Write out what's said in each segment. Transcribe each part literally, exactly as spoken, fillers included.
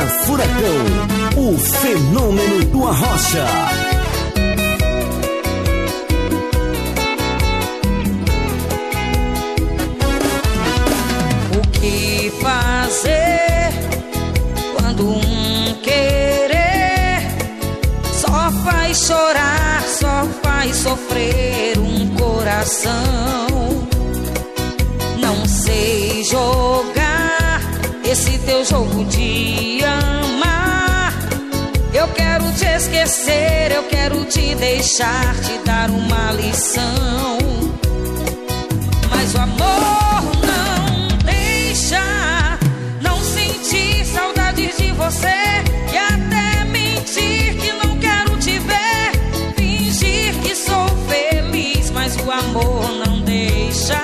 Furacão, o fenômeno do Arrocha. O que fazer quando um querer só faz chorar, só faz sofrer um coração? Não sei jogar esse teu jogo de amar. Eu quero te esquecer, eu quero te deixar, te dar uma lição. Mas o amor não deixa, não sentir saudade de você e até mentir que não quero te ver, fingir que sou feliz, mas o amor não deixa.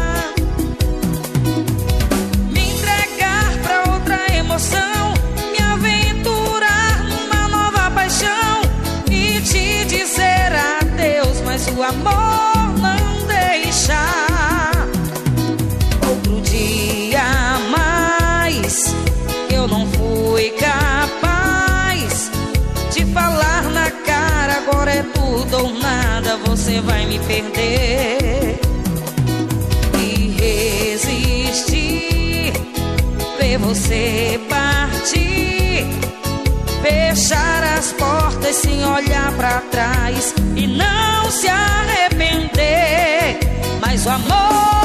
Me aventurar numa nova paixão e te dizer adeus, mas o amor não deixa. Outro dia a mais eu não fui capaz de falar na cara, agora é tudo ou nada, você vai me perder. E resistir, ver você partir, fechar as portas sem olhar pra trás e não se arrepender. Mas o amor